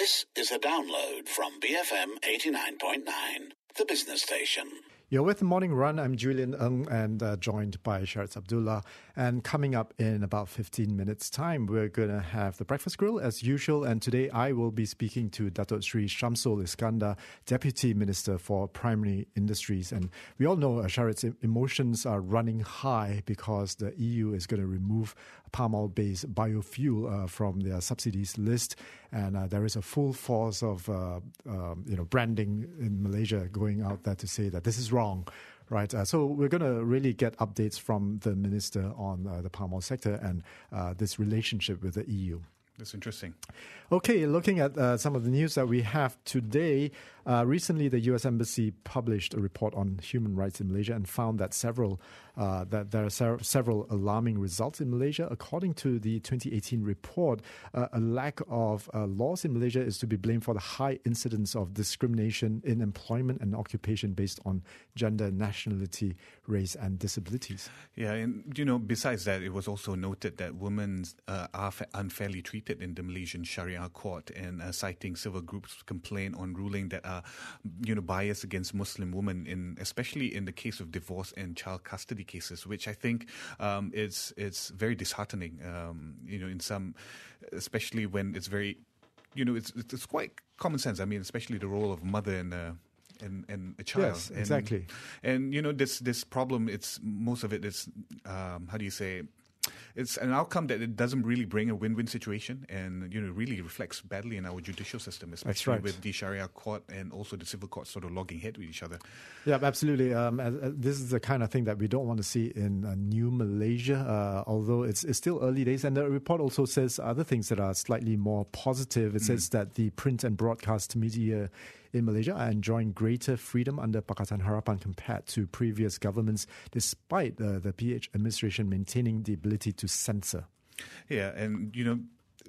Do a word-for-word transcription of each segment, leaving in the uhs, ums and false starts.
This is a download from B F M eighty-nine point nine, the business station. You're with the Morning Run. I'm Julian Ng and uh, joined by Sharitz Abdullah. And coming up in about fifteen minutes' time, we're going to have the Breakfast Grill as usual. And today I will be speaking to Dato Sri Shamsul Iskandar, Deputy Minister for Primary Industries. And we all know, uh, Sharitz, emotions are running high because the E U is going to remove palm oil-based biofuel uh, from their subsidies list. And uh, there is a full force of uh, um, you know branding in Malaysia going out there to say that this is wrong, right? Uh, so we're going to really get updates from the minister on uh, the palm oil sector and uh, this relationship with the E U. That's interesting. Okay, looking at uh, some of the news that we have today, uh, recently the U S Embassy published a report on human rights in Malaysia and found that several uh, that there are se- several alarming results in Malaysia. According to the twenty eighteen report, uh, a lack of uh, laws in Malaysia is to be blamed for the high incidence of discrimination in employment and occupation based on gender, nationality, race, and disabilities. Yeah, and you know, besides that, it was also noted that women uh, are fa- unfairly treated in the Malaysian Sharia court, and uh, citing civil groups' complaint on ruling that are, you know, biased against Muslim women, in especially in the case of divorce and child custody cases, which I think um, is it's very disheartening. Um, you know, in some, especially when it's very, you know, it's it's quite common sense. I mean, especially the role of mother and. Uh, And, and a child. Yes, exactly. And, and you know, this this problem, it's most of it is, um, how do you say, it's an outcome that it doesn't really bring a win-win situation, and you know, really reflects badly in our judicial system, especially right. with the Sharia court and also the civil court sort of logging head with each other. Yeah, absolutely. Um, uh, uh, this is the kind of thing that we don't want to see in uh, new Malaysia, uh, although it's, it's still early days. And the report also says other things that are slightly more positive. It mm. says that the print and broadcast media in Malaysia are enjoying greater freedom under Pakatan Harapan compared to previous governments, despite uh, the P H administration maintaining the ability to censor. Yeah, and you know,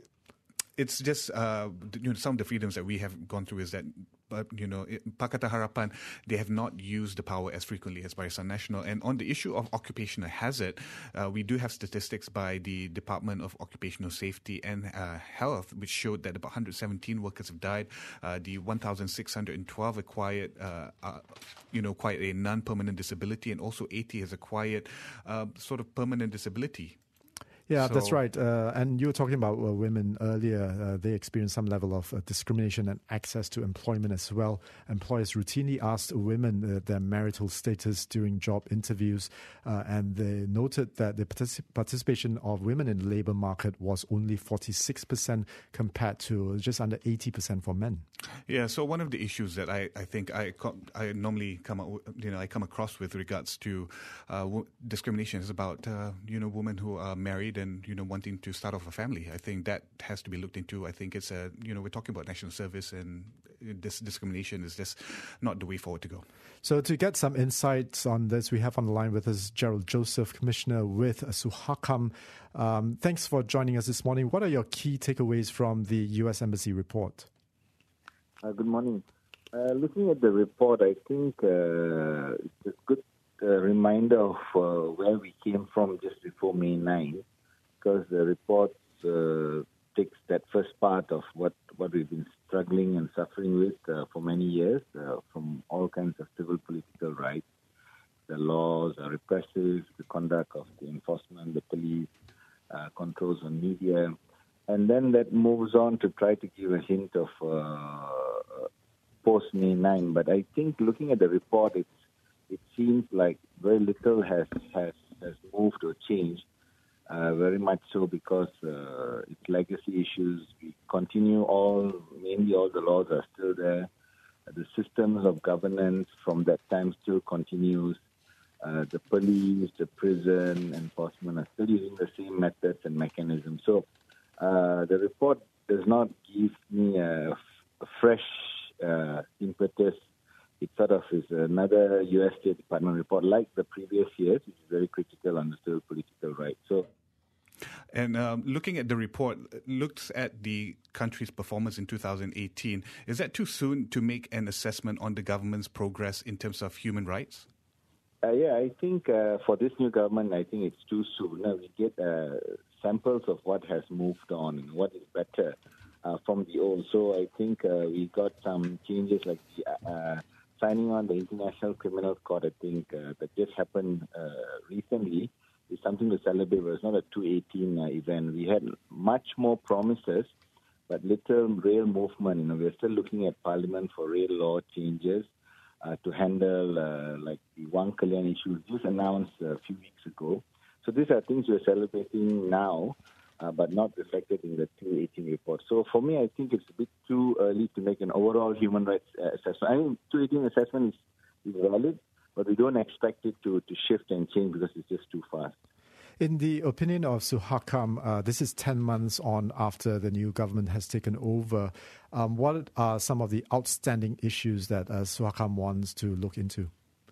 it's just uh, you know, some of the freedoms that we have gone through is that. But, you know, Pakatan Harapan, they have not used the power as frequently as Barisan Nasional. And on the issue of occupational hazard, uh, we do have statistics by the Department of Occupational Safety and uh, Health, which showed that about one hundred seventeen workers have died. Uh, the one thousand six hundred twelve acquired, uh, uh, you know, quite a non-permanent disability, and also eighty has acquired uh, sort of permanent disability. Yeah, so, that's right. Uh, and you were talking about uh, women earlier. Uh, they experience some level of uh, discrimination and access to employment as well. Employers routinely asked women uh, their marital status during job interviews, uh, and they noted that the particip- participation of women in the labour market was only forty-six percent compared to just under eighty percent for men. Yeah, so one of the issues that I, I think I I normally come out, you know I come across with regards to uh, w- discrimination is about uh, you know women who are married and you know wanting to start off a family. I think that has to be looked into. I think it's a you know we're talking about national service, and this discrimination is just not the way forward to go. So to get some insights on this, we have on the line with us Gerald Joseph, Commissioner with Suhakam. Um, thanks for joining us this morning. What are your key takeaways from the U S Embassy report? Uh, good morning. Uh, looking at the report, I think uh, it's a good uh, reminder of uh, where we came from just before May ninth, because the report uh, takes that first part of what, what we've been struggling and suffering with uh, for many years, uh, from all kinds of civil political rights. The laws are repressive, the conduct of the enforcement, the police, uh, controls on media. And then that moves on to try to give a hint of uh, post-May ninth. But I think looking at the report, it's, it seems like very little has, has, has moved or changed. Uh, very much so because uh, it's legacy issues. We continue all, mainly all the laws are still there. Uh, the systems of governance from that time still continues. Uh, the police, the prison, enforcement are still using the same methods and mechanisms. So uh, the report does not give me a, a fresh uh, impetus. It sort of is another U S State Department report like the previous years, which is very critical on the civil political rights. So, and um, looking at the report, looks at the country's performance in two thousand eighteen. Is that too soon to make an assessment on the government's progress in terms of human rights? Uh, yeah, I think uh, for this new government, I think it's too soon. Now we get uh, samples of what has moved on and what is better. uh, from the old. So I think uh, we got some changes like the, uh, signing on the International Criminal Court. I think uh, that just happened uh, recently. Is something to celebrate. But it's not a two eighteen uh, event. We had much more promises, but little real movement. You know, we're still looking at Parliament for real law changes uh, to handle uh, like the Wang Kalyan issue just announced a few weeks ago. So these are things we're celebrating now, uh, but not reflected in the two eighteen report. So for me, I think it's a bit too early to make an overall human rights uh, assessment. I mean, two eighteen assessment is, is valid, but we don't expect it to, to shift and change because it's just too fast. In the opinion of Suhakam, uh, this is ten months on after the new government has taken over. Um, what are some of the outstanding issues that uh, Suhakam wants to look into?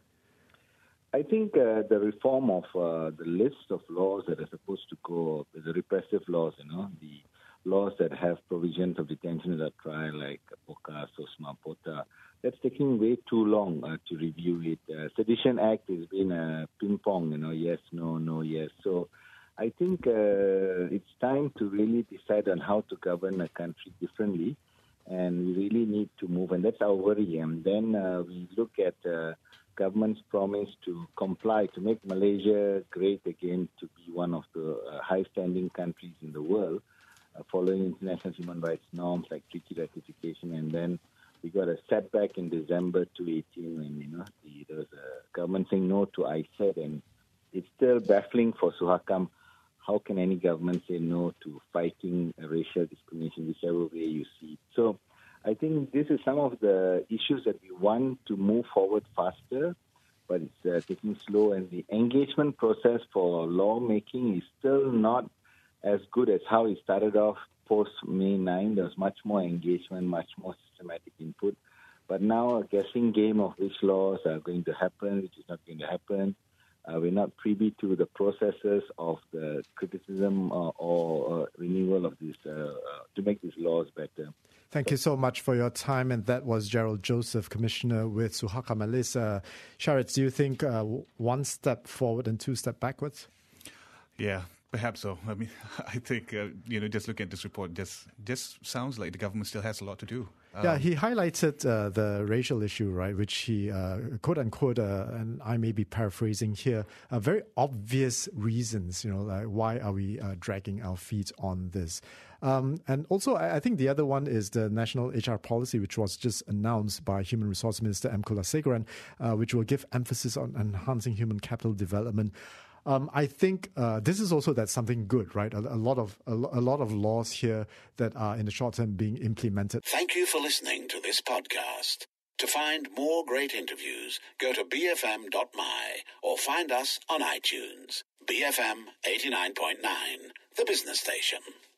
I think uh, the reform of uh, the list of laws that are supposed to go, the repressive laws, you know, the laws that have provisions of detention without trial, like POCA, SOSMA, POTA, that's taking way too long uh, to review it. Uh, Sedition Act has been a ping pong, you know, yes, no, no, yes. So I think uh, it's time to really decide on how to govern a country differently, and we really need to move, and that's our worry. And then uh, we look at uh, government's promise to comply, to make Malaysia great again, to be one of the uh, high-standing countries in the world, uh, following international human rights norms like treaty ratification. And then we got a setback in December twenty eighteen when, you know, the, there was a government saying no to I S A D, and it's still baffling for Suhakam. How can any government say no to fighting racial discrimination, whichever way you see it? So I think this is some of the issues that we want to move forward faster, but it's uh, taking slow, and the engagement process for lawmaking is still not as good as how it started off post-May ninth. There was much more engagement, much more systematic input. But now a guessing game of which laws are going to happen, which is not going to happen. Uh, we're not privy to the processes of the criticism uh, or uh, renewal of this uh, uh, to make these laws better. Thank you so much for your time. And that was Gerald Joseph, Commissioner with Suhakam Alice. Uh, Sharad, do you think uh, one step forward and two step backwards? Yeah, perhaps so. I mean, I think, uh, you know, just looking at this report, just just sounds like the government still has a lot to do. Um, yeah, he highlighted uh, the racial issue, right, which he, uh, quote unquote, uh, and I may be paraphrasing here, uh, very obvious reasons, you know, like why are we uh, dragging our feet on this? Um, and also, I, I think the other one is the National H R Policy, which was just announced by Human Resource Minister M. Kulasekharan, uh, which will give emphasis on enhancing human capital development. Um, I think uh, this is also that's something good, right? A, a lot of a, a lot of laws here that are in the short term being implemented. Thank you for listening to this podcast. To find more great interviews, go to b f m dot m y or find us on iTunes. B F M eighty-nine point nine, the business station.